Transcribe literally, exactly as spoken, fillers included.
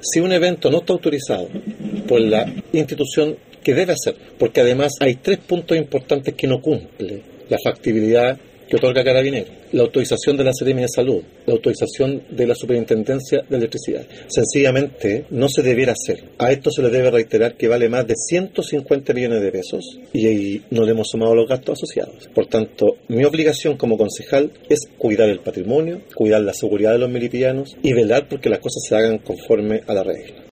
Si un evento no está autorizado por la institución que debe hacer, porque además hay tres puntos importantes que no cumple la factibilidad que otorga Carabineros: la autorización de la Seremia de Salud, la autorización de la Superintendencia de Electricidad. Sencillamente no se debiera hacer. A esto se le debe reiterar que vale más de ciento cincuenta millones de pesos y ahí no le hemos sumado los gastos asociados. Por tanto, mi obligación como concejal es cuidar el patrimonio, cuidar la seguridad de los melipillanos y velar porque las cosas se hagan conforme a la regla.